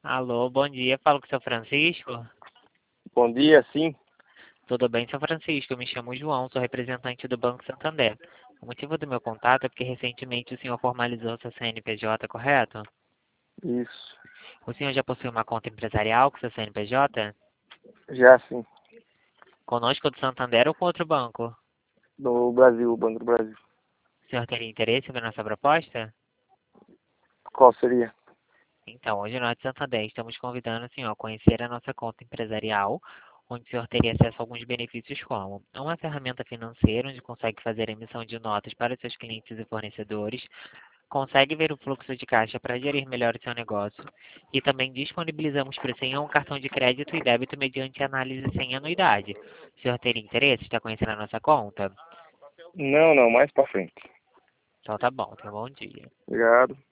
Alô, bom dia. Falo com o seu Francisco. Bom dia, sim. Tudo bem, seu Francisco? Eu me chamo João, sou representante do Banco Santander. O motivo do meu contato é porque recentemente o senhor formalizou seu CNPJ, correto? Isso. O senhor já possui uma conta empresarial com seu CNPJ? Já sim. Conosco do Santander ou com outro banco? Do Brasil, Banco do Brasil. O senhor teria interesse na nossa proposta? Qual seria? Então, hoje nós do Santander estamos convidando o senhor a conhecer a nossa conta empresarial, onde o senhor teria acesso a alguns benefícios como uma ferramenta financeira, onde consegue fazer emissão de notas para seus clientes e fornecedores, consegue ver o fluxo de caixa para gerir melhor o seu negócio e também disponibilizamos para o senhor um cartão de crédito e débito mediante análise sem anuidade. O senhor teria interesse em estar conhecendo a nossa conta? Não, mais pra frente. Então tá bom, tenha um bom dia. Obrigado.